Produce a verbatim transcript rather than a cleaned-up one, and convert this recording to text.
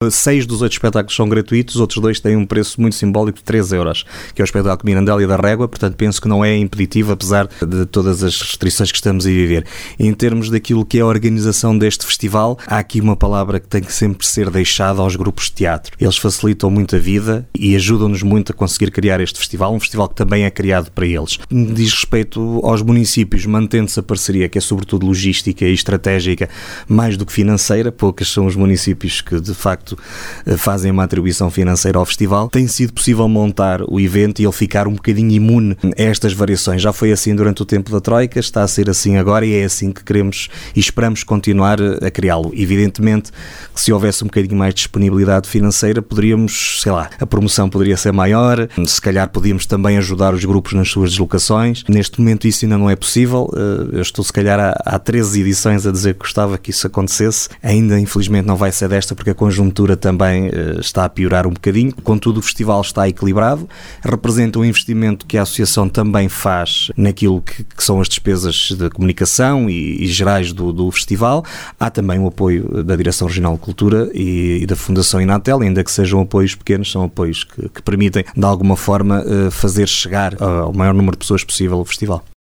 seis dos oito espetáculos são gratuitos, os outros dois têm um preço muito simbólico de três euros, que é o espetáculo Mirandela e da Régua, portanto penso que não é impeditivo, apesar de todas as restrições que estamos a viver. Em termos daquilo que é a organização deste festival, há aqui uma palavra que tem que sempre ser deixada aos grupos de teatro. Eles facilitam muito a vida e ajudam-nos muito a conseguir criar este festival, um festival que também é criado para eles. Diz respeito aos municípios, mantendo-se a parceria, que é sobretudo logística e estratégica, mais do que financeira, poucos são os municípios que de facto fazem uma atribuição financeira ao festival, tem sido possível montar o evento e ele ficar um bocadinho imune a estas variações. Já foi assim durante o tempo da Troika, está a ser assim agora e é assim que queremos e esperamos continuar a criá-lo. Evidentemente que se houvesse um bocadinho mais de disponibilidade financeira, poderíamos, sei lá, a promoção poderia ser maior, se calhar podíamos também ajudar os grupos nas suas deslocações. Neste momento isso ainda não é possível. Eu estou se calhar há, há treze edições a dizer que gostava que isso acontecesse. Ainda infelizmente não vai ser desta porque a conjuntura também uh, está a piorar um bocadinho. Contudo, o festival está equilibrado, representa um investimento que a Associação também faz naquilo que, que são as despesas de comunicação e, e gerais do, do festival. Há também o apoio da Direção Regional de Cultura e, e da Fundação Inatel, ainda que sejam apoios pequenos, são apoios que, que permitem de alguma forma uh, fazer chegar ao maior número de pessoas possível o festival.